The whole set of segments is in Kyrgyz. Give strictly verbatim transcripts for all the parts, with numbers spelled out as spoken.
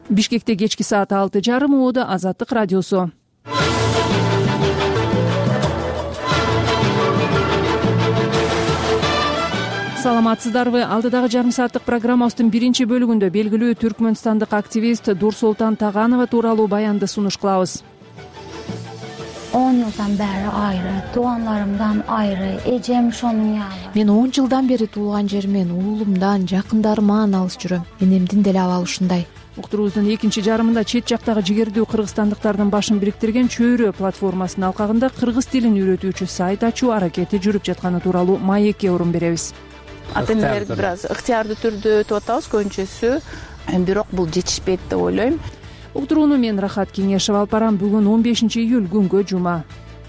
Бишкекте кечки саат алты жарым убада Азаттык радиосу. Саламатсыздарбы? Алдыдагы жарым сааттык программабыздын биринчи бөлүгүндө белгилүү түркмөнстандык активист Дурсултан Таганова тууралуу баянды сунуш кылабыз. on yıldan beri ayrı, doğanlarımdan ayrı, ecem şonun yalı. Мен он жылдан бери туулган жеримен, уулумдан, жакындарыман алыс жүрөм. Энемдин деле абалы ушундай. Уктуруубуздун экинчи жарымында чет жактагы жигердүү кыргызстандыктардын башын бириктирген Чөйрө платформасынын алкагында кыргыз тилин үйрөтүүчү сайт ачуу аракети жүрүп жатканы тууралуу маекке орун беребиз. Ата энелерди бир аз ыктыярдуу түрдө өтүп атабыз көбүнчөсү, бирок бул жетишпейт деп ойлойм. Уктурууну мен Рахат Кеңешева алып барам. Бүгүн он бешинчи июль күнгө жума.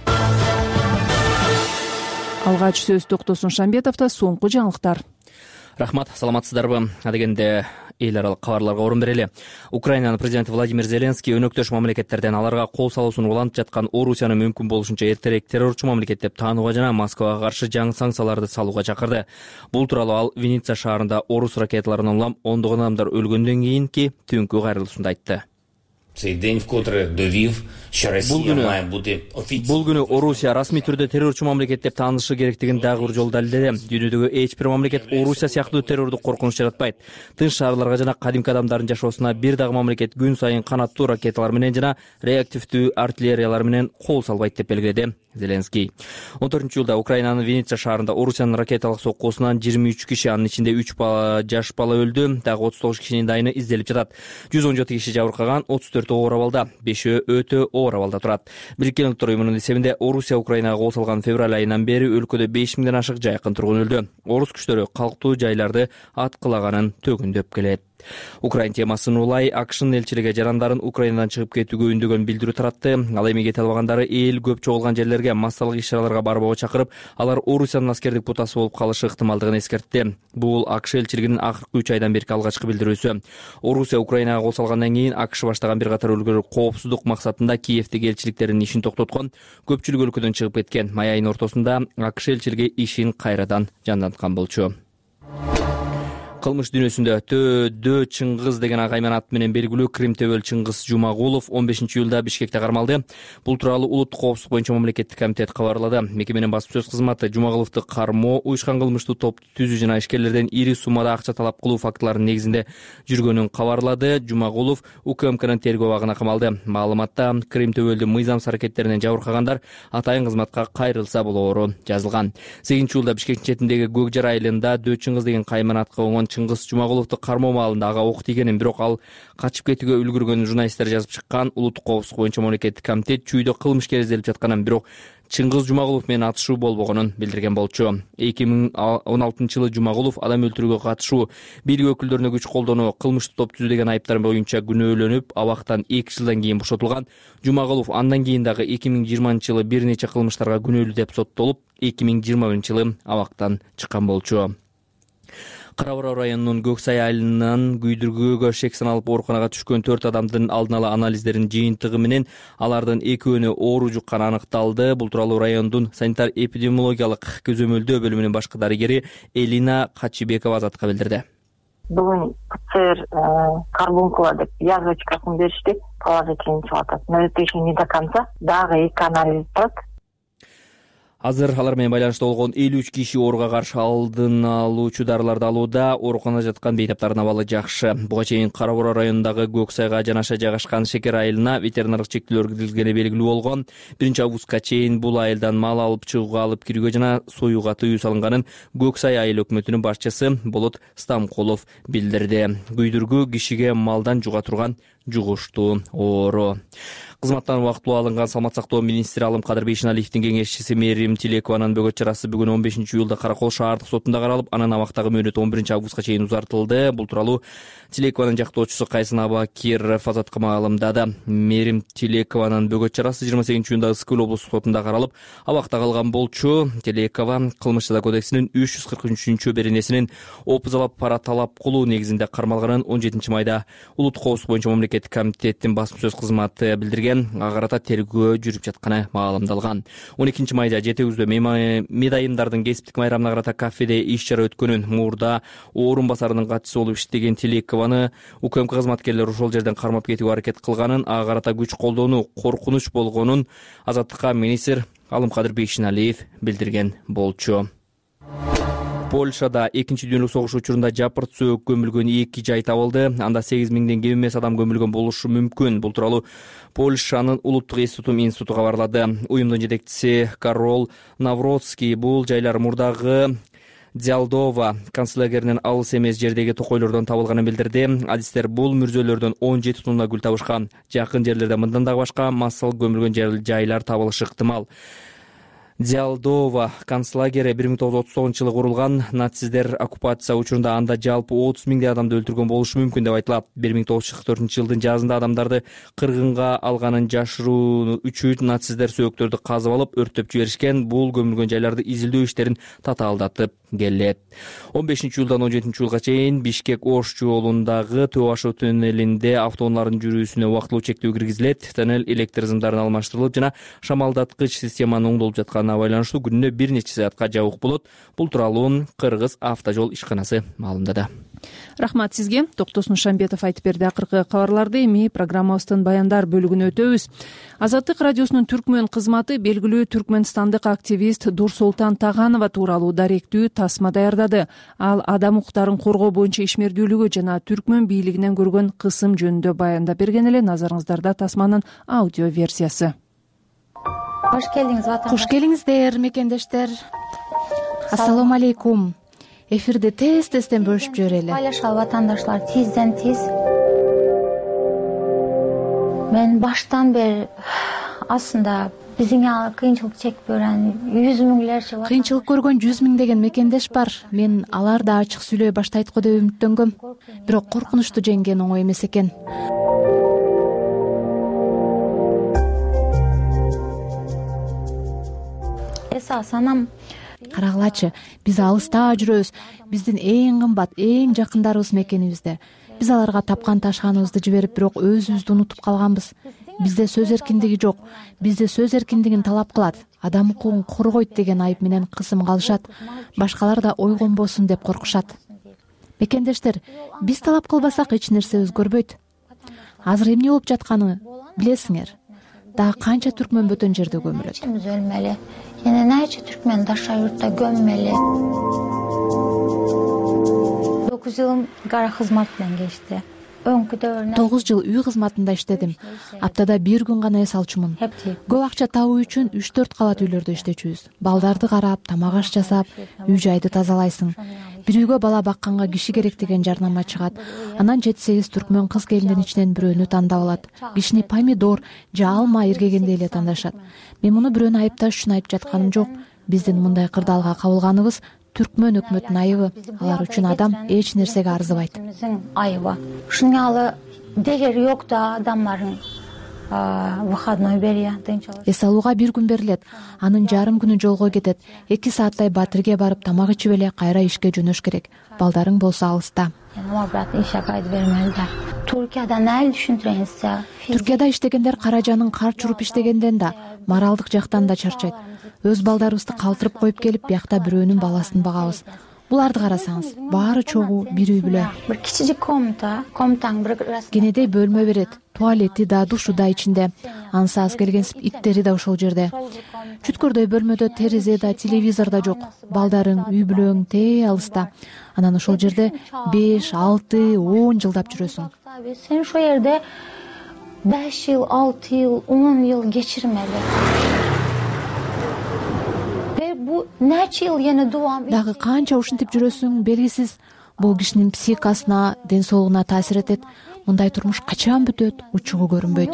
Алгач сөз Токтосун Шамбетовдо соңку жаңылыктар. Рахмат, саламатсыздарбы? Адегенде эл аралык кабарларга орун берели. Украинанын президенти Владимир Зеленский өнөктөш мамлекеттерден аларга кол салуусун улантып жаткан Орусияны мүмкүн болушунча эртерээк террорчу мамлекет деп таанууга жана Москвага каршы жаңы санкцияларды салууга чакырды. Бул тууралуу ал Винница шаарында орус ракеталарын улам ондогон адамдар өлгөндөн кийинки түнкү кайрылуусунда айтты. Бул күнү Орусия расмий түрдө террорчу мамлекет деп таанышы керектигин дагы бир жолу далилдеди. Дүйнөдөгү эч бир мамлекет Орусия сыяктуу террордук коркунуч жаратпайт. Тынч шаарларга жана кадимки адамдардын жашоосуна бир дагы мамлекет күн сайын канаттуу ракеталар менен жана реактивдүү артиллериялар менен кол салбайт деп белгиледи Зеленский. он төртүнчү жылда Украинанын Винница шаарында Орусиянын ракеталык соккусунан жыйырма үч киши, анын ичинде үч бала, жаш бала өлдү, дагы отуз тогуз кишинин дайыны изделип жатат. жүз он жети киши жабыркаган, отуз төртү оор абалда, бешөө өтө оор абалда турат. Бириккен Улуттар уюмунун эсебинде Орусия Украинага кол салган февраль айынан бери өлкөдө беш миңден ашык жайкын тургун өлдү. Орус күчтөрү калктуу жайларды аткылаганын төгүндөп келет. Украин темасын улай АКШнын элчилиги жарандарын Украинадан чыгып кетүүгө үндөгөн билдирүү таратты. Ал эми кете албагандары эл көп чогулган жерлерге массалык иш-чараларга барбоого чакырып, алар Орусиянын аскердик бутасы болуп калышы ыктымалдыгын эскертти. Бул АКШ элчилигинин акыркы үч айдан берки алгачкы билдирүүсү. Орусия Украинага кол салгандан кийин АКШ баштаган бир катар өлкөлөр коопсуздук максатында Киевдеги элчиликтеринин ишин токтоткон, көпчүлүк өлкөдөн чыгып кеткен. Май айынын ортосунда АКШ элчилиги ишин кайрадан жанданткан болчу. Кылмыш дүйнөсүндө Төөдө Чыңгыз деген агаймен аты менен белгилүү Крим төбөл Чыңгыз Жумагулов он бешинчи июлда Бишкекте кармалды. Бул тууралуу улуттук коопсуздук боюнча мамлекеттик комитет кабарлады. Мекеменин басма сөз кызматы Жумагуловду кармоо, уюшкан кылмыштуу топ түзүү жана ишкерлерден ири суммада акча талап кылуу фактыларынын негизинде жүргөнүн кабарлады. Жумагулов УКМКнын тергөө абагына камалды. Маалыматта Крим төбөлдү мыйзамсыз аракеттеринен жабыркагандар атайын кызматка кайрылса болоору жазылган. сегизинчи июлда Бишкектин четиндеги Көк Жар айылында Дөө Чыңгыз деген каймен атка оңгон Чыңгыз Жумагуловду кармоо маалында ага ок тийгенин, бирок ал качып кетүүгө үлгүргөнүн журналисттер жазып чыккан. Улуттук коопсуздук боюнча мамлекеттик комитет чүйдө кылмышкер изделип жатканын, бирок Чыңгыз Жумагулов менен атышуу болбогонун билдирген болчу. эки миң он алтынчы жылы Жумагулов адам өлтүрүүгө катышуу, бийлик өкүлдөрүнө күч колдонуу, кылмыштуу топ түзүү деген айыптар боюнча күнөөлөнүп, абактан эки жылдан кийин бошотулган. Жумагулов андан кийин дагы эки миң жыйырманчы жылы бир нече кылмыштарга күнөөлүү деп соттолуп, эки миң жыйырма биринчи жылы абактан чыккан болчу. Кара Бора районунун Көк Сай айылынан күйдүргүүгө шек саналып ооруканага түшкөн төрт адамдын алдын ала анализдеринин жыйынтыгы менен алардын экөөнү оору жукканы аныкталды. Бул тууралуу райондун санитар эпидемиологиялык көзөмөлдөө бөлүмүнүн башкы дарыгери Элина Качибекова Азатка билдирди. Бүгүн ПЦР карбункула деп язвочкасын беришти, положительный чыгып атат. Но это еще не до конца. Дагы эки анализ турат. Азыр алар менен байланышта болгон элүү үч киши ооруга каршы алдын алуучу дарыларды алууда, ооруканада жаткан бейтаптардын абалы жакшы. Буга чейин Кара Бора районундагы Көк Сайга жанаша жайгашкан Шекер айылына ветеринардык чектөөлөр киргизилгени белгилүү болгон. биринчи августка чейин бул айылдан мал алып чыгууга, алып кирүүгө жана союуга тыюу салынганын Көк Сай айыл өкмөтүнүн башчысы Болот Стамкулов билдирди. Күйдүргүү кишиге малдан жуга турган жугуштуу оору. Кызматтан убактылуу алынган Саламат сактоо министри Алым Кадыр Бейшеналиевдин кеңешчиси Мерим Тилекованын бөгөт чарасы бүгүн он бешинчи июлда Каракол шаардык сотунда каралып, анын абактагы мөөнөтү он биринчи августка чейин узартылды. Бул тууралуу Тилекованын жактоочусу Кайсын Абакиров Азатка маалымдады. Мерим Тилекованын бөгөт чарасы жыйырма сегизинчи июнда Ысык Көл облустук сотунда каралып, абакта калган болчу. Тилекова Кылмыш жаза кодексинин үч жүз кырк үчүнчү беренесинин опузалап пара талап кылуу негизинде кармалганын он жетинчи майда Улуттук коопсуздук боюнча мамлекеттик комитеттин басма сөз кызматы билдирген. билдирген. Ага карата тергөө жүрүп жатканы маалымдалган. он экинчи майда жети өздө медайымдардын кесиптик майрамына карата кафеде иш чара өткөнүн, мурда орун басарынын катчысы болуп иштеген Тилекованы УКМК кызматкерлери ошол жерден кармап кетүүгө аракет кылганын, ага карата күч колдонуу коркунуч болгонун Азаттыкка министр Алымкадыр Бейшеналиев билдирген болчу. Польшада экинчи дүйнөлүк согуш учурунда жапырт сөөк көмүлгөн эки жай табылды. Анда сегиз миңден кем эмес адам көмүлгөн болушу мүмкүн. Бул тууралуу Польшанын улуттук эстутум институту кабарлады. Уюмдун жетекчиси Карол Навротский бул жайлар мурдагы Дзялдова концлагеринин алыс эмес жердеги токойлордон табылганын билдирди. Адистер бул мүрзөлөрдөн он жети тонна гүл табышкан. Жакын жерлерде мындан дагы башка массал көмүлгөн жайлар табылышы ыктымал. Дзялдова концлагери бир миң тогуз жүз отуз тогузунчу жылы курулган. Нацисттер оккупация учурунда анда жалпы отуз миңдей адамды өлтүргөн болушу мүмкүн деп айтылат. бир миң тогуз жүз кырк төртүнчү жылдын жазында адамдарды кыргынга алганын жашыруу үчүн нацисттер сөөктөрдү казып алып өрттөп жиберишкен. Бул көмүлгөн жайларды изилдөө иштерин татаалдатып келет. он бешинчи июлдан он жетинчи июлга чейин Бишкек-Ош жолундагы Төө Ашуу туннелинде автоунаалардын жүрүүсүнө убактылуу чектөө киргизилет. Тоннель электр сымдарын алмаштырылып жана шамалдаткыч системанын оңдолуп жатканына байланыштуу күнүнө бир нече саатка жабык болот. Бул тууралуу Кыргыз автожол ишканасы маалымдады. Рахмат сизге. Токтосун Шамбетов айтып берди. Акыркы кабарларды эми программабыздын баяндар бөлүгүнө өтөбүз. Азаттык радиосунун түркмөн кызматы белгилүү түркмөнстандык активист Дурсултан Таганова тууралуу даректүү тасма даярдады. Ал адам укуктарын коргоо боюнча ишмердүүлүгү жана түркмөн бийлигинен көргөн кысым жөнүндө баяндап берген эле. Назарыңыздарда тасманын аудио версиясы. Кош келиңиз ватан. Кош келиңиздер мекендештер. Ассалому алейкум. Эфирди тез-тезден бөлүшүп жиберели. Байлашалы ватандаштар, тизден тиз. Мен баштан бери асында бизиңе кыйынчылык чекип көргөн жүз миңдерче кыйынчылык көргөн жүз миңдеген мекендеш бар. Мен алар да ачык сүйлөй баштайт го деп үмүттөнгөм. Бирок коркунучту жеңген оңой эмес экен. Эсас анам Карагылачы, биз алыста жүрөбүз. Биздин эң кымбат, эң жакындарыбыз мекенибизде. Биз аларга тапкан ташканыбызды жиберип, бирок өзүбүздү унутуп калганбыз. Бизде сөз эркиндиги жок. Бизде сөз эркиндигин талап кылат. Адам укугун коргойт деген айып менен кысым кылышат. Башкалар да ойгонбосун деп коркушат. Мекендештер, биз талап кылбасак эч нерсе өзгөрбөйт. Азыр эмне болуп жатканын билесиңер. Дагы канча түркмөн бөтөн жерде көмүлөт. Өлмели. Yine neyce Türkmen daşa yurtta gömmeli. dokuz yılım gara hizmet bilen geçti. тогуз жыл үй кызматында иштедим. Аптада бир күн гана эс алчумун. Көп акча табуу үчүн үч төрт кабат үйлөрдө иштечүбүз. Балдарды карап, тамак аш жасап, үй жайды тазалайсың. Бир үйгө бала бакканга киши керек деген жарнама чыгат. Анан жети сегиз түркмөн кыз келиндин ичинен бирөөнү тандап алат. Кишини помидор же алма эргегенде эле тандашат. Мен муну бирөөнү айыпташ үчүн айтып жатканым жок. Биздин мындай кырдаалга кабылганыбыз түркмөн өкмөтүнүн айыбы. Алар үчүн адам эч нерсеге арзыбайт. Айыбы. Шунгалы дегер жок да адамдардын выходной берия. Эс алууга бир күн берилет. Анын жарым күнү жолго кетет. эки сааттай Батирге барып тамак ичип эле кайра ишке жөнөш керек. Балдарың болсо алыста. Түркияда нәл түшүндүрөңүзчү? Түркияда иштегендер каражанын кар чуруп иштегенден да, моралдык жактан да чарчайт. Өз балдарыбызды калтырып коюп келип, биякта бирөөнүн баласын багабыз. Буларды карасаңыз, баары чогуу бир үй бүлө. Бир кичичик комната, комнатаң бир кенедей бөлмө берет. Туалети да, душу да ичинде. Ансыз келгенсип иттери да ошол жерде. Чүткөрдөй бөлмөдө терезе да, телевизор да жок. Балдарың, үй бүлөң тээ алыста. Анан ошол жерде беш, алты, он жылдап жүрөсүң. Сен ошол жерде беш жыл, алты жыл, он жыл кечирмели. Дагы канча ушинтип жүрөсүң белгисиз. Бул кишинин психикасына, ден соолугуна таасир этет. Мындай турмуш качан бүтөт, учугу көрүнбөйт.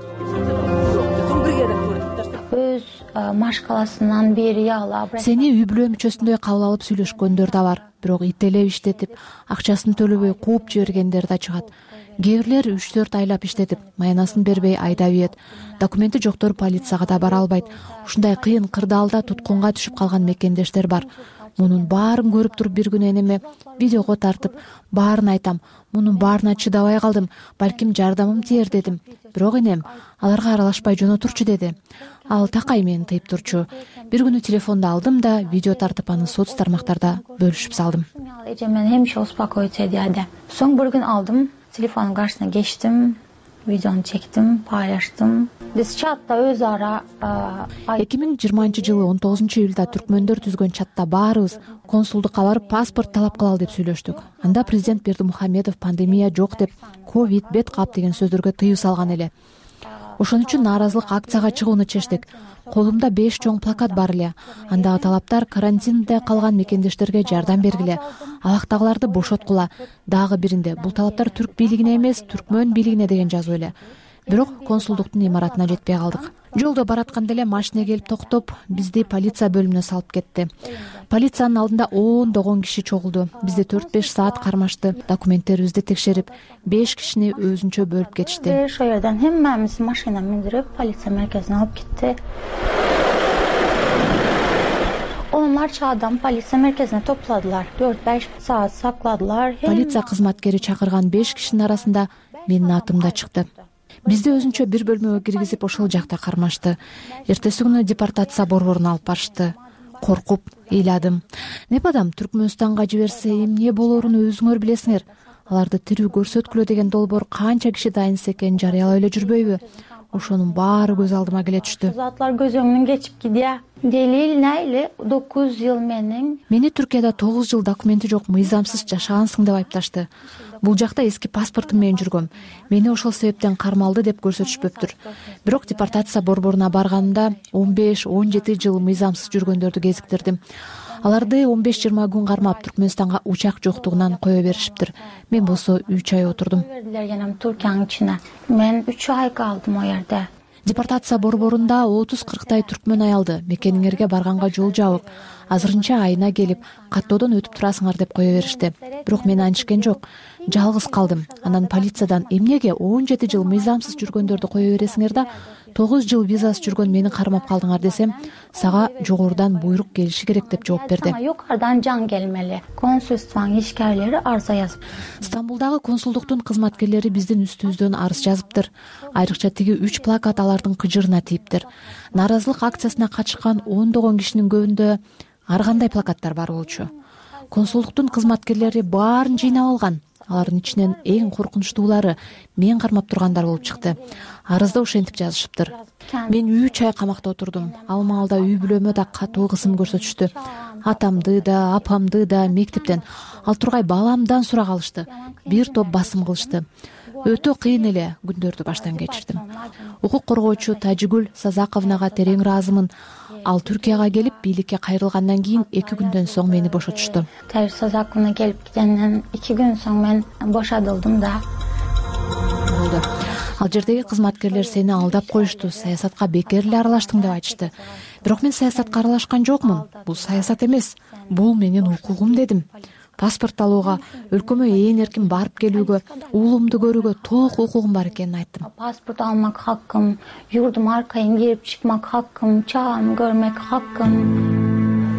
Өз машкаласынан бери алып, сени үй бүлө мүчөсүндөй кабыл алып сүйлөшкөндөр да бар. Бирок иттелеп иштетип, акчасын төлөбөй кууп жибергендер да чыгат. Кээ бирлер үч төрт айлап иштетип, маянасын бербей айдап ийет. Документи жоктор полицияга да бара албайт. Ушундай кыйын кырдаалда туткунга түшүп калган мекендештер бар. мунун баарын көрүп туруп бир күнү энеме видеого тартып баарын айтам. Мунун баарына чыдабай калдым, балким жардамым тиер дедим. Бирок энем аларга аралашпай жөнөтүрчү деди. Ал такай мени тыйып турчу. Бир күнү телефонду алдым да видео тартып аны соц тармактарда бөлүшүп салдым. Эжемен хемише успокоить эди. Соң бир күн алдым, телефондун каршысына кечтим, видеону чектим, пайлаштым. Биз чатта өз ара эки миң жыйырманчы жылы он тогузунчу июлда түркмөндөр түзгөн чатта баарыбыз консулдукка барып паспорт талап кылалы деп сүйлөштүк. Анда президент Бердимухамедов пандемия жок деп, ковид, бет кап деген сөздөргө тыюу салган эле. Ошон үчүн нааразылык акцияга чыгууну чечтик. Колумда беш чоң плакат бар эле. Андагы талаптар карантинде калган мекендештерге жардам бергиле, абактагыларды бошоткула. Дагы биринде бул талаптар түрк бийлигине эмес, түркмөн бийлигине деген жазуу эле. Бирок консулдуктун имаратына жетпей калдык. Жолдо баратканда эле машина келип токтоп, бизди полиция бөлүмүнө салып кетти. Полициянын алдында ондогон киши чогулду. Бизди төрт беш саат кармашты. Документтерибизди текшерип, беш кишини өзүнчө бөлүп кетишти. Ошол жерден хэммемиз машина миндирип, полиция мерkezине алып кетти. Onlarca адам полиция мерkezине топладылар. төрт беш саат сакладылар. Полиция кызматкери чакырган беш кишинин арасында менин атым да чыкты. Бизди өзүнчө бир бөлмөгө киргизип ошол жакта кармашты. Эртеси күнү депортация борборуна алып барышты. Коркуп ыйладым. Непадам Түркмөнстанга жиберсе эмне болорун өзүңөр билесиңер. Аларды тирүү көрсөткүлө деген долбоор канча киши дайынса экенин жарыялап эле жүрбөйбү? Ошонун баары көз алдыма келе түштү. Затлар көз өңүнөн кечип кидия. Делил найли dokuz жыл менин. Мени Түркияда тогуз жыл документи жок мыйзамсыз жашагансың деп айыпташты. Бул жакта эски паспортум менен жүргөм. Мени ошол себептен кармалды деп көрсөтүшпөптүр. Бирок депортация борборуна барганымда он беш он жети жыл мыйзамсыз жүргөндөрдү кезиктирдим. Аларды он беш жыйырма күн кармап Түркмөнстанга учак жоктугунан кое беришиптир. Мен болсо үч ай отурдум. Түркиянын ичине. Мен үч ай калдым о жерде. Депортация борборунда отуз кырктай түркмөн аялды мекениңерге барганга жол жабык. Азырынча айына келип, каттоодон өтүп турасыңар деп кое беришти. Бирок мен анчкен жок. Жалгыз калдым. Анан полициядан эмнеге он жети жыл мыйзамсыз жүргөндөрдү кое бересиңер да тогуз жыл визасыз жүргөн мени кармап калдыңар десем, сага жогорудан буйрук келиши керек деп жооп берди. Юкарыдан жан келмели. Консулствонун ишкерлери арыза жазып. Стамбулдагы консулдуктун кызматкерлери биздин үстүбүздөн арыз жазыптыр. Айрыкча тиги үч плакат алардын кыжырына тийиптир. Нааразылык акциясына катышкан ондогон кишинин көбүндө ар кандай плакаттар бар болчу. Консулдуктун кызматкерлери баарын жыйнап алган. Алардын ичинен эң коркунучтуулары мен кармап тургандар болуп чыкты. Арызда ошентип жазышыптыр. Мен үч ай камакта отурдум. Ал маалда үй бүлөмө да катуу кысым көрсөтүштү. Атамды да, апамды да мектептен, ал тургай баламдан сурак алышты. Бир топ басым кылышты. Өтө кыйын эле күндөрдү баштан кечирдим. Укук коргоочу Тажигүл Сазаковнага терең ыраазымын. Ал Түркияга келип бийликке кайрылгандан кийин эки күндөн соң мени бошотушту. Тажигүл Сазаковна келип кеткенден эки күн соң мен бошотулдум да. Болду. Ал жердеги кызматкерлер сени алдап коюшту, саясатка бекер эле аралаштың деп айтышты. Бирок мен саясатка аралашкан жокмун. Бул саясат эмес. Бул менин укугум дедим. Паспорт алууга, өлкөмө ээн эркин барып келүүгө, уулумду көрүүгө толук укугум бар экенин айттым. Паспорт алмак хаккым, юрдум аркайын кирип чыкмак хаккым, чагым көрмөк хаккым.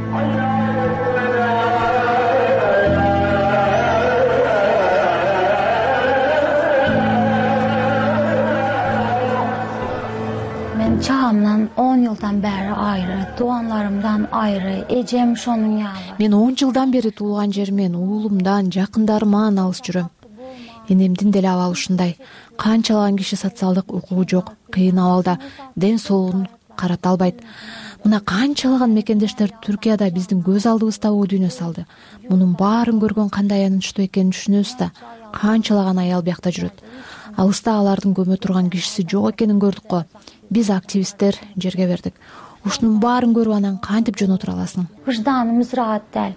Çağımdan on yıldan beri ayrı, doğanlarımdan ayrı, ecem şonun yalı. Мен он жылдан бери туулган жеримен, уулумдан, жакындарыман алыс жүрөм. Энемдин деле абалы ушундай. Канчалаган киши социалдык укугу жок, кыйын абалда, ден соолугун карата албайт. Мына канчалаган мекендештер Түркияда биздин көз алдыбызда өдүнө салды. Мунун баарын көргөн кандай аянычтуу экенин түшүнөбүз да. Канчалаган аял биякта жүрөт. Алыста алардын көмө турган кишиси жок экенин көрдүк го. Биз активисттер жерге бердик. Ушунун баарын көрүп анан кантип жөн отура аласың? Vicdanımız rahat değil.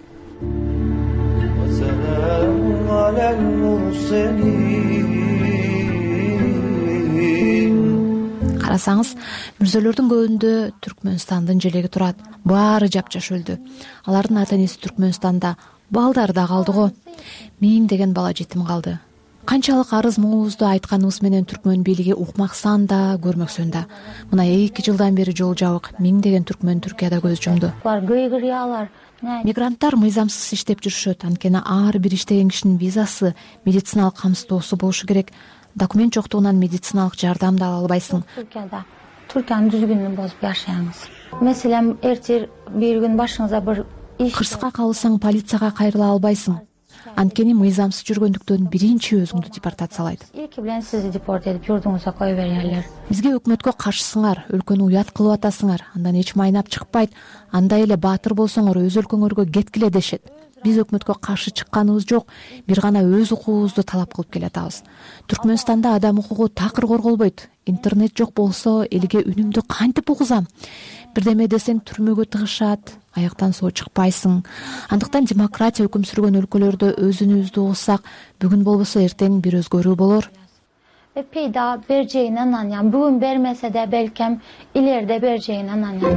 Карасаңыз, мүрзөлөрдүн көбүндө Түркмөнстандын желеги турат. Баары жапжаш өлдү. Алардын ата-энеси Түркмөнстанда, балдары да калды го. Миңдеген бала жетим калды. Канчалык арыз муңубузду айтканыбыз менен түркмөн бийлиги укмаксан да, көрмөксөн да. Мына эки жылдан бери жол жабык, миңдеген түркмөн Түркияда көз жумду. Бар кыйгырыялар, мигранттар мыйзамсыз иштеп жүрүшөт, анткени ар бир иштеген кишинин визасы, медициналык камсыздоосу болушу керек. Документ жоктугунан медициналык жардам да ала албайсың. Туркияда Туркиянын дүзгүнүн бозуп жашайсыңыз. Мисален, эртең бир күн башыңызда бир иш кырсыкка калсаң полицияга кайрыла албайсың. Анткени мыйзамсыз жүргөндүктөн биринчи өзүңдү депортациялайт. Эки билен сизди депорт этип журдуңузга коюп берерлер. Бизге өкмөткө каршысыңар, өлкөнү уят кылып атасыңар, андан эч майнап чыкпайт. Андай эле баатыр болсоңор өз өлкөңөргө кеткиле дешет. Биз өкмөткө каршы чыкканыбыз жок, бир гана өз укугубузду талап кылып келатабыз. Түркмөнстанда адам укугу такыр корголбойт. Интернет жок болсо элге үнүмдү кантип угузам? Бирдеме десең түрмөгө тыгышат, аяктан соо чыкпайсың. Андыктан демократия өкүм сүргөн өлкөлөрдө өзүнүбүздү угузсак, бүгүн болбосо эртең бир өзгөрүү болор. Ve peyda vereceğine inanıyorum. Bugün vermese de belki ileride vereceğine inanıyorum.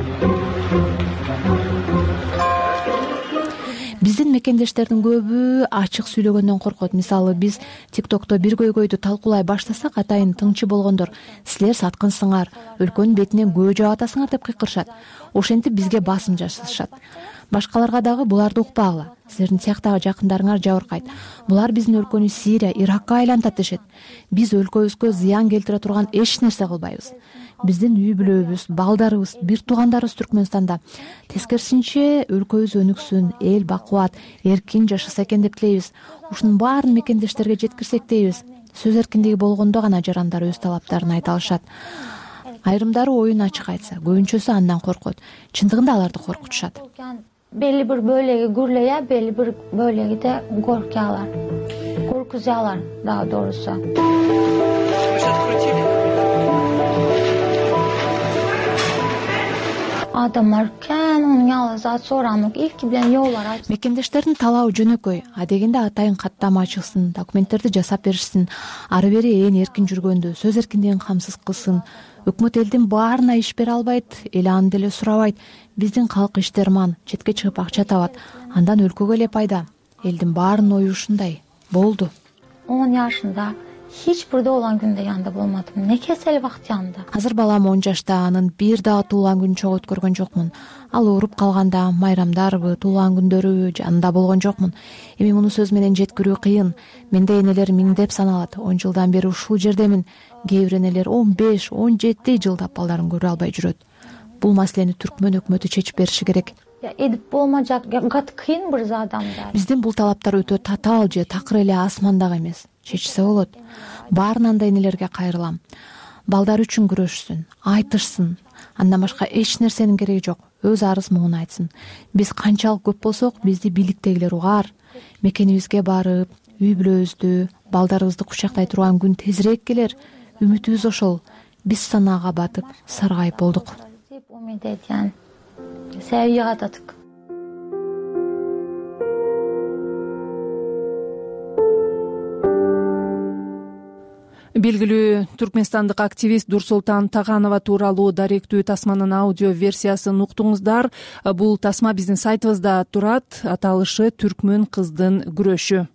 Биздин мекендештердин көбү ачык сүйлөгөндөн коркот. Мисалы, биз TikTok'то бир көйгөйдү талкуулай баштасак, атайын тыңчы болгондор силер саткынсыңар, өлкөнүн бетинен көө жаап атасыңар деп кыйкырышат. Ошентип бизге басым жасашат. Башкаларга дагы буларды укпагыла. Силердин сыяктагы жакындарыңар жабыркайт. Булар биздин өлкөнү Сирия, Иракка айлантат дешет. Биз өлкөбүзгө зыян келтире турган эч нерсе кылбайбыз. Биздин үй бүлөбүз, балдарыбыз, бир туугандарыбыз Түркмөнстанда. Тескерисинче өлкөбүз өнүксүн, эл бакубат, эркин жашаса экен деп тилейбиз. Ушунун баарын мекендештерге жеткирсек дейбиз. Сөз эркиндиги болгондо гана жарандар өз талаптарын айта алышат. Айрымдары оюн ачык айтса, көбүнчөсү андан коркот. Чындыгында аларды коркутушат. Belli bir bölge gürleye, belli bir bölgede korkuyorlar. Korkuyorlar daha doğrusu. Adamlar ken onun yalnızca soranlık ilk bilen yollar aç. Мекендештердин талабы жөнөкөй. А дегенде атайын каттама ачылсын, документтерди жасап беришсин, ары бери ээн эркин жүргөндө сөз эркиндигин камсыз кылсын. Өкмөт элдин баарына иш бере албайт, эл аны деле сурабайт. Биздин калк иштерман, четке чыгып акча табат. Андан өлкөгө эле пайда. Элдин баарынын ою ушундай. Болду. on yaşında hiç burada olan günde yanında olmadım. Ne kesel vakti yanında. Азыр балам он жашта, анын бир дагы туулган күнүн чогуу өткөргөн жокмун. Ал ооруп калганда майрамдарбы, туулган күндөрүбү жанында болгон жокмун. Эми муну сөз менен жеткирүү кыйын. Менде энелер миңдеп саналат. он жылдан бери ушул жердемин. Кээ бир энелер он беш, он жети жылдап балдарын көрө албай жүрөт. Бул маселени түркмөн өкмөтү чечип бериши керек. Ya edip olmayacak, ya gat kıyın bir adamlar. Биздин бул талаптар өтө татаал же такыр эле асмандагы эмес. Чечсе болот. Баарынан да энелерге кайрылам. Балдар үчүн күрөшсүн, айтышсын. Андан башка эч нерсенин кереги жок. Өз арыз муун айтсын. Биз канчалык көп болсок, бизди бийликтегилер угар. Мекенибизге барып, үй бүлөбүздү, балдарыбызды кучактай турган күн тезирээк келер. Үмүтүбүз ошол. Биз санаага батып, саргайып болдук. Umut eden, sevgi adadık. Белгилүү түркмөнстандык активист Дурсултан Таганова тууралуу даректүү тасманын аудио версиясын уктуңуздар. Бул тасма биздин сайтыбызда турат. Аталышы Түркмөн кыздын күрөшү.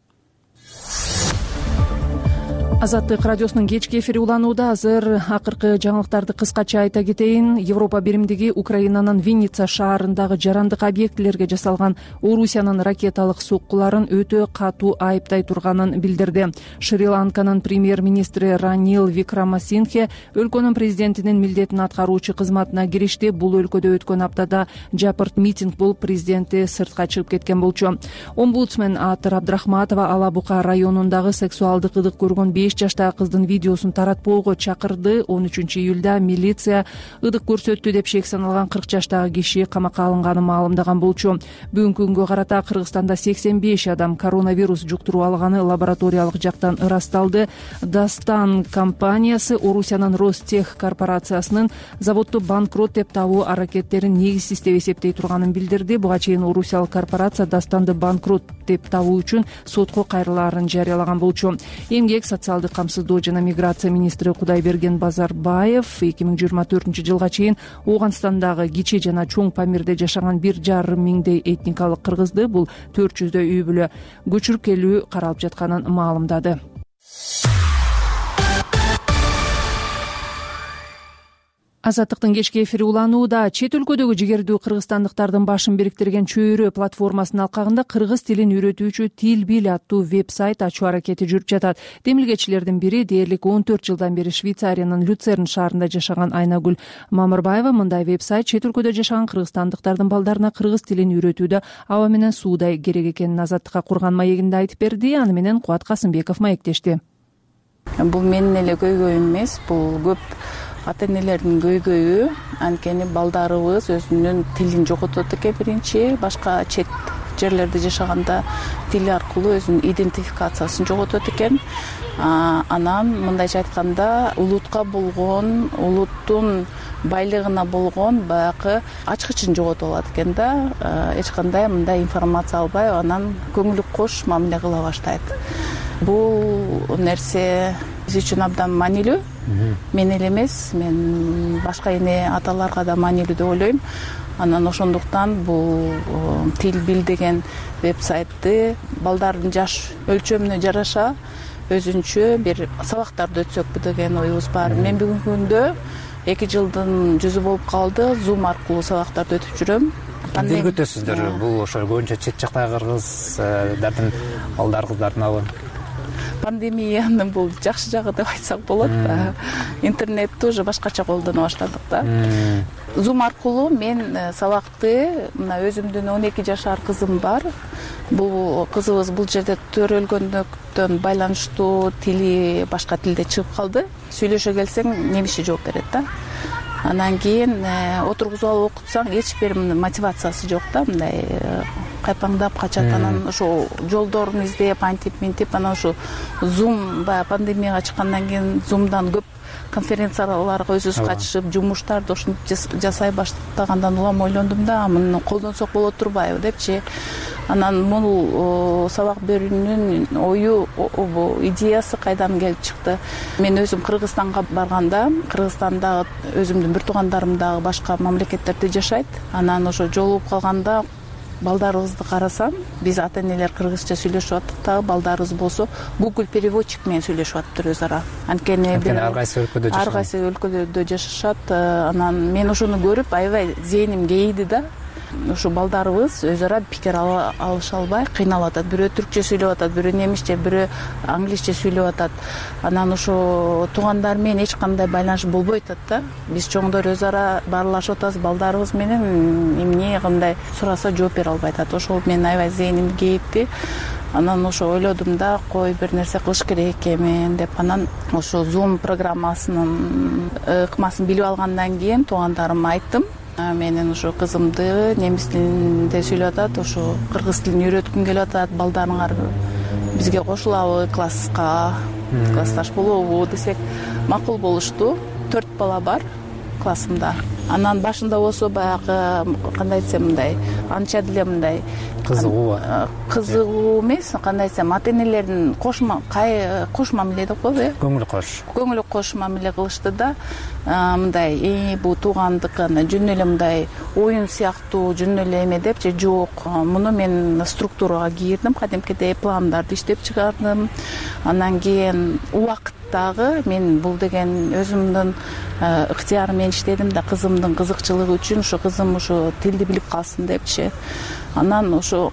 Азаттык радиосунун кечки эфири уланууда. Азыр акыркы жаңылыктарды кыскача айта кетейин. Европа биримдиги Украинанын Винница шаарындагы жарандык объектилерге жасалган Орусиянын ракеталык соккуларын өтө катуу айыптай турганын билдирди. Шри-Ланканын премьер-министри Ранил Викрамасингхе өлкөнүн президентинин милдетин аткаруучу кызматына киришти. Бул өлкөдө өткөн аптада жапырт митинг болуп, президенти сыртка чыгып кеткен болчу. Омбудсмен Атыр Абдрахматова Ала Бука районундагы сексуалдык ыдык көргөн беш жаштагы кыздын видеосун таратпоого чакырды. он үчүнчү июлда милиция ыдык көрсөттү деп шек саналган кырк жаштагы киши камакка алынганын маалымдаган болчу. Бүгүнкү күнгө карата Кыргызстанда сексен беш адам коронавирус жуктуруп алганы лабораториялык жактан ырасталды. Дастан компаниясы Орусиянын Ростех корпорациясынын заводду банкрот деп табуу аракеттерин негизсиз деп эсептей турганын билдирди. Буга чейин орусиялык корпорация Дастанды банкрот деп табуу үчүн сотко кайрылаарын жарыялаган болчу. Эмгек, социалдык камсыздоо жана миграция министри Кудайберген Базарбаев эки миң жыйырма төртүнчү жылга чейин Ооганстандагы кичи жана чоң Памирде жашаган бир жарым миңдей этникалык кыргызды, бул төрт жүздөй үй бүлө көчүрүп келүү каралып жатканын маалымдады. Азаттыктын кечки эфири уланууда. Чет өлкөдөгү жигердүү кыргызстандыктардын башын бириктирген чөйрө платформасынын алкагында кыргыз тилин үйрөтүүчү Тил бил аттуу веб-сайт ачуу аракети жүрүп жатат. Демилгечилердин бири дээрлик он төрт жылдан бери Швейцариянын Люцерн шаарында жашаган Айнагүл Мамырбаева мындай веб-сайт чет өлкөдө жашаган кыргызстандыктардын балдарына кыргыз тилин үйрөтүүдө аба менен суудай керек экенин Азаттыкка курган маегинде айтып берди. Аны менен Кубат Касымбеков маектешти. Бул менин эле көйгөйүм эмес, бул көп ата энелердин көйгөйү. Анткени балдарыбыз өзүнүн тилин жоготот экен биринчи, башка чет жерлерде жашаганда тил аркылуу өзүнүн идентификациясын жоготот экен. Анан мындайча айтканда улутка болгон, улуттун байлыгына болгон баягы ачкычын жоготуп алат экен да. Эч кандай мындай информация албай, анан көңүлү кош мамиле кыла баштайт. Бул нерсе биз үчүн абдан маанилүү. Мен эле эмес, мен башка эне аталарга да маанилүү деп ойлойм. Анан ошондуктан бул Тил бил деген веб-сайтты балдардын жаш өлчөмүнө жараша өзүнчө бир сабактарды өтсөкпү деген оюбуз бар. Мен бүгүнкү күндө эки жылдын жүзү болуп калды, Zoom аркылуу сабактарды өтүп жүрөм. Кандай өтөсүздөр? Бул ошо көбүнчө чет жактагы кыргыздардын балдарыңыздардын пандемиянын бул жакшы жагы деп айтсак болот. Интернетти уже башкача колдоно баштадык да. Zoom аркылуу мен сабакты мына өзүмдүн он эки жашар кызым бар. Бул кызыбыз бул жерде төрөлгөндүктөн байланыштуу тили башка тилде чыгып калды. Сүйлөшө келсең немисче жооп берет да. Анан кийин отургузуп алып окутсаң эч бир мотивациясы жок да, мындай кайпаңдап качат. Анан ошо жолдорун издеп, антип ментип, анан ошо Zoom баягы пандемияга чыккандан кийин Zoom'дан көп конференцияларга өзүбүз катышып, жумуштарды ушинтип жасай баштагандан улам ойлондум да, муну колдонсок боло турбайбы депчи. Анан бул сабак берүүнүн ою, идеясы кайдан келип чыкты? Мен өзүм Кыргызстанга барганда, Кыргызстандагы өзүмдүн бир туугандарым дагы башка мамлекеттерде жашайт. Анан ошо жолугуп калганда балдарыбызды карасам, биз ата энелер кыргызча сүйлөшүп аттык дагы, балдарыбыз болсо Google переводчик менен сүйлөшүп аттыр өз ара. Анткени ар кайсы өлкөдө жашашат. Ар кайсы өлкөдө жашашат. Анан мен ошону көрүп аябай зээним кейиди да. Ушу балдарыбыз өз ара пикир алыша албай кыйналып атат. Бирөө түркчө сүйлөп атат, бирөө немисче, бирөө англисче сүйлөп атат. Анан ошо туугандар менен эч кандай байланыш болбой атат да. Биз чоңдор өз ара баарлашып атабыз, балдарыбыз менен эмне кандай сураса жооп бере албай атат. Ошол мен аябай зээним кейипти. Анан ошо ойлодум да, кой бир нерсе кылыш керек экенмин деп. Анан ошо Zoom программасынын ыкмасын билип алгандан кийин туугандарыма айттым. Менин ошо кызымды немис тилинде сүйлөп атат, ошо кыргыз тилин үйрөткүм келип атат, балдарыңар бизге кошулабы, класска, классташ болобу десек, макул болушту. Төрт бала бар классымда. Анан башында болсо баягы кандай десем мындай, анча деле мындай кызыгуу, кызыгуу эмес, кандай десем, ата энелердин кошма, кай кош мамиле деп коебу, көңүл кош. Көңүл кош мамиле кылышты да. Мындай, э бул туугандык, жөн эле мындай оюн сыяктуу, жөн эле эме депчи, жок. Муну мен структурага кирдим, кадимкидей пландарды иштеп чыгардым. Анан кийин убакыт дагы мен бул деген өзүмдүн ыктыярым менен иштедим да, кызымдын кызыкчылыгы үчүн, ошо кызым ошо тилди билип калсын депчи. Анан ошо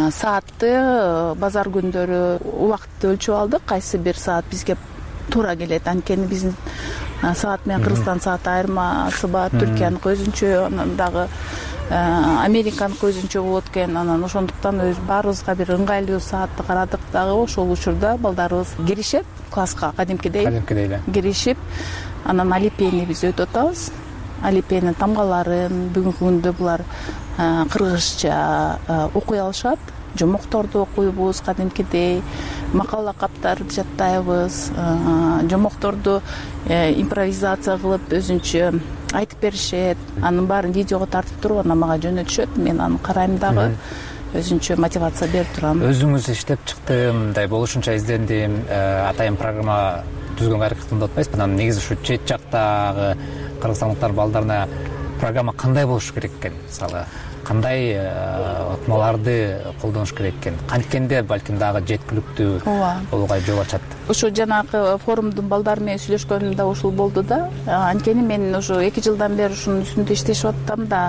саатты базар күндөрү убакытты өлчөп алдык, кайсы бир саат бизге туура келет. Анткени биздин саат менен Кыргызстан сааты айырмасы бар, Түркияныкы өзүнчө, анан дагы Американыкы өзүнчө болот экен. Анан ошондуктан өз баарыбызга бир ыңгайлуу саатты карадык дагы. Ошол учурда балдарыбыз киришет класска, кадимкидей киришип, анан алипени биз өтүп атабыз. Алипенин тамгаларын бүгүнкү күндө булар кыргызча окуй алышат. Жомокторду окуйбуз кадимкидей, макала каптарды жаттайбыз, жомокторду импровизация кылып өзүнчө айтып беришет. Анын баарын видеого тартып туруп, анан мага жөнөтүшөт. Мен аны карайм дагы, өзүнчө мотивация берип турам. Өзүңүз иштеп чыктым, мындай болушунча издендим, атайын программа түзгөнгө аракет кылдым деп атпайсызбы? Анан негизи ушу чет жактагы кыргызстандыктар балдарына программа кандай болуш керек экен? Мисалы, кандай ыкмаларды колдонуш керек экен, канткенде балким дагы жеткиликтүү болууга жол ачат. Ошо жанагы форумдун балдар менен сүйлөшкөнүм да ушул болду да. Анткени мен уже эки жылдан бери ушунун үстүндө иштешип атам да.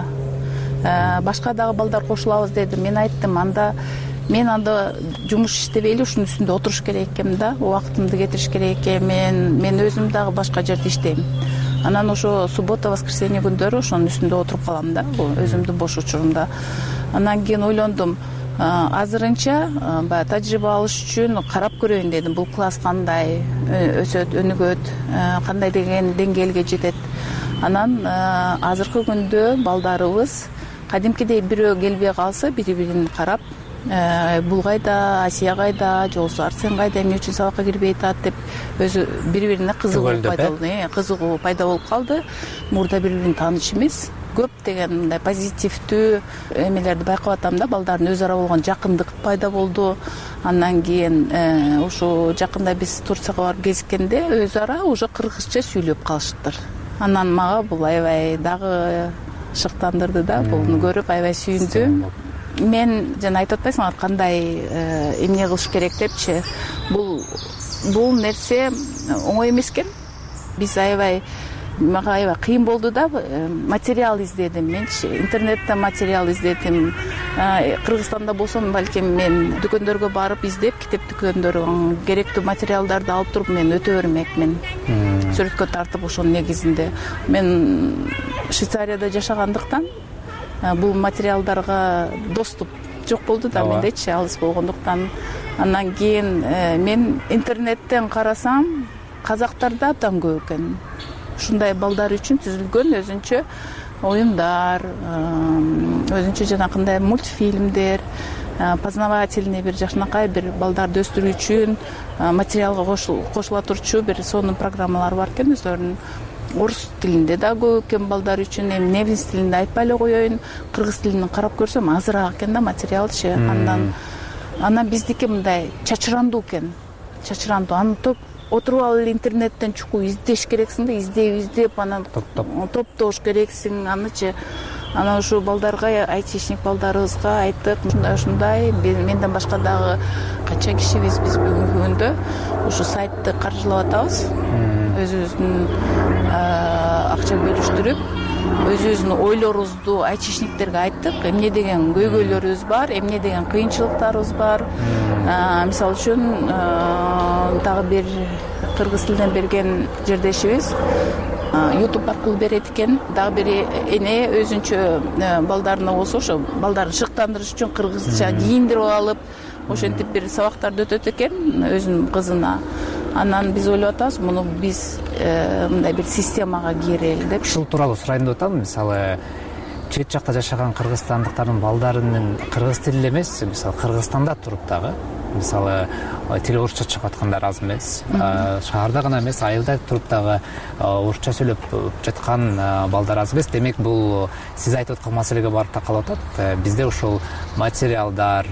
Башка дагы балдар кошулабыз дедим. Мен айттым, анда мен анда жумуш иштебейли ушунун үстүндө отуруш керек экем да, убактымды кетириш керек экен. Мен мен өзүм дагы башка жерде иштейм. Анан ошо суббота, воскресенье күндөрү ошонун үстүндө отуруп калам да, өзүмдүн бош учурумда. Анан кийин ойлондум, азырынча баягы тажрыйба алыш үчүн карап көрөйүн дедим. Бул класс кандай өсөт, өнүгөт, кандай деген деңгээлге жетет. Анан азыркы күндө балдарыбыз кадимкидей бирөө келбей калса, бири-бирин карап, бул кайда, Асия кайда, же болбосо Арсен кайда, эмне үчүн сабакка кирбей атат деп өзү бири-бирине кызыгуу пайда болду. Кызыгуу пайда болуп калды. Мурда бири-бирин тааныш эмес, көп деген мындай позитивдүү эмелерди байкап атам да. Балдардын өз ара болгон жакындык пайда болду. Андан кийин ушу жакында биз Турцияга барып кезиккенде өз ара уже кыргызча сүйлөп калышыптыр. Анан мага бул аябай дагы шыктандырды да. Буну көрүп аябай сүйүндүм. Мен жана айтып атпайсыңар кандай эмне кылыш керек депчи. Бул бул нерсе оңой эмес экен. Биз аябай мага аябай кыйын болду да. Материал издедим менчи. Интернетте материал издедим. Кыргызстанда болсом балким мен дүкөндөргө барып издеп, китеп дүкөндөрүн керектүү материалдарды алып туруп мен өтө бермекмин. Сүрөткө тартып ошонун негизинде. Мен Швейцарияда жашагандыктан бул материалдарга доступ жок болду да мендечи, алыс болгондуктан. Андан кийин мен интернеттен карасам, казактарда абдан көп экен. Ушундай балдар үчүн түзүлгөн өзүнчө оюндар, өзүнчө жанагындай мультфильмдер, познавательный бир жакшынакай бир балдарды өстүрүү үчүн материалга кошула турчу бир сонун программалар бар экен өздөрүнүн. Орус тилинде да көп экен балдар үчүн. Эми невис тилинде айтпай эле коеюн, кыргыз тилинен карап көрсөм азыраак экен да материалчы. Андан анан биздики мындай чачырандуу экен. Чачырандуу. Аны топ отуруп алып эле интернеттен чукуу издеш керексиң да, издеп, издеп анан топтош керексиң анычы. Анан ушу балдарга, айтишник балдарыбызга айттык, ушундай-ушундай, менден башка дагы канча кишибиз биз бүгүнкү күндө ушу сайтты каржылап атабыз. Өзүбүздүн акча бөлүштүрүп, өзүбүздүн ойлорубузду айтишниктерге айттык. Эмне деген көйгөйлөрүбүз бар, эмне деген кыйынчылыктарыбыз бар. Мисалы үчүн дагы бир кыргыз тилинен берген жердешибиз YouTube аркылуу берет экен. Дагы бир эне өзүнчө балдарына болсо ошо балдарын шыктандырыш үчүн кыргызча кийиндирип алып, ошентип бир сабактарды өтөт экен өзүнүн кызына. Анан биз ойлоп атабыз, муну биз мындай бир системага кирели деп. Ушул тууралуу сурайын деп атам. Мисалы, чет жакта жашаган кыргызстандыктардын балдарынын кыргыз тилинде эмес, мисалы Кыргызстанда туруп дагы, мисалы тил орусча чыгып аткандар аз эмес. Шаарда гана эмес, айылда туруп дагы орусча сүйлөп жаткан балдар аз эмес. Демек, бул сиз айтып аткан маселеге барып такалып атат. Бизде ошол материалдар,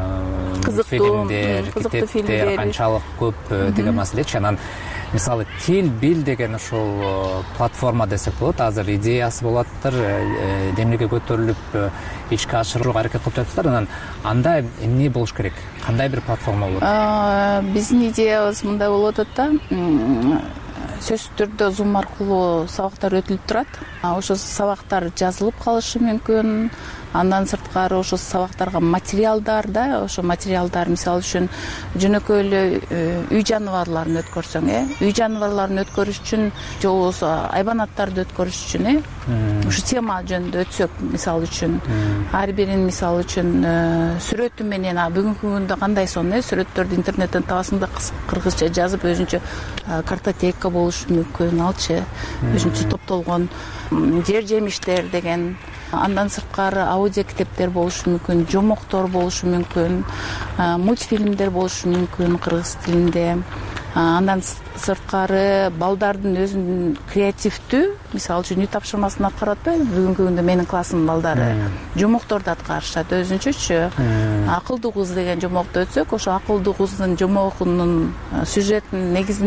фильмдер, китептер канчалык көп деген маселечи. Анан мисалы тил бил деген ошол платформа десек болот. Азыр идеясы болуп атыптыр, демилге көтөрүлүп ишке ашырууга аракет кылып жатыптыр. Анан анда эмне болуш керек? Кандай бир платформа болот? Биздин идеябыз мындай болуп атат да. Сөзсүз түрдө Zoom аркылуу сабактар өтүлүп турат. Ошо сабактар жазылып калышы мүмкүн. Андан сырткары ошо сабактарга материалдар да, ошо материалдар мисалы үчүн жөнөкөй эле үй жаныбарларын өткөрсөң, э, үй жаныбарларын өткөрүш үчүн же болбосо айбанаттарды өткөрүш үчүн, э, ушу тема жөнүндө өтсөк, мисалы үчүн ар бирин мисалы үчүн сүрөтү менен бүгүнкү күндө кандай сон, э, сүрөттөрдү интернеттен табасың да кыргызча жазып өзүнчө картотека болушу мүмкүн, алчы өзүнчө топтолгон жер жемиштер деген. Андан сырткары аудио китептер болушу мүмкүн, жомоктор болушу мүмкүн, мультфильмдер болушу мүмкүн кыргыз тилинде. Андан сырткары балдардын өзүнүн креативдүү, мисалы үчүн үй тапшырмасын аткарып атпайбы? Бүгүнкү күндө менин классымдын балдары жомокторду аткарышат өзүнчөчү. Акылдуу кыз деген жомокту өтсөк, ошо акылдуу кыздын жомогунун сюжетинин негизинде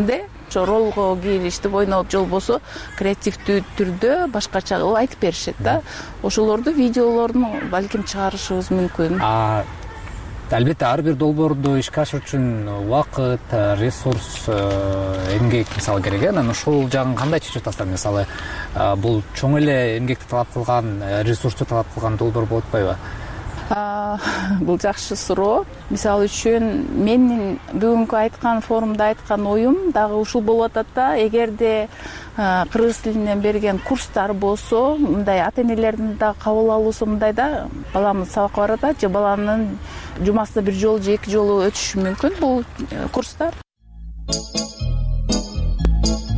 ошо ролго кириштип ойноп же болбосо креативдүү түрдө башкача кылып айтып беришет да. Ошолорду видеолорун балким чыгарышыбыз мүмкүн. Албетте ар бир долбоорду ишке ашыруу үчүн убакыт, ресурс, эмгек мисалы керек. Анан ошол жагын кандай чечип атасыздар? Мисалы, бул чоң эле эмгекти талап кылган, ресурсту талап кылган долбоор болуп атпайбы? Бул жакшы суроо. Мисалы үчүн менин бүгүнкү айткан форумда айткан оюм дагы ушул болуп атат да. Эгерде кыргыз тилинен берген курстар болсо, мындай ата энелердин да кабыл алуусу мындай да, баламыз сабакка барат да, же баланын жумасына бир жолу же эки жолу өтүшү мүмкүн бул курстар.